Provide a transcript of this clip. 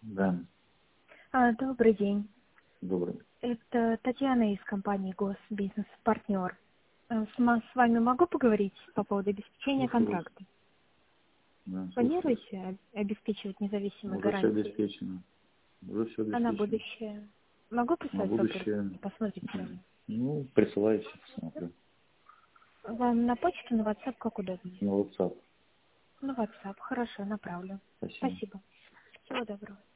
Да, Добрый день. добрый. Это Татьяна из компании Госбизнес-партнер. С вами могу поговорить по поводу обеспечения Слушаю вас. контракта? Да, слушаю вас. Планируете обеспечивать независимые Уже все гарантии? обеспечено. Уже все А на обеспечено. будущее? Могу На прислать вопрос? будущее, Посмотрите сами. ну, присылайте, посмотрю. Вам на почту, на WhatsApp, как удобнее? На WhatsApp. На WhatsApp. Хорошо, направлю. Спасибо. Спасибо. Всего доброго.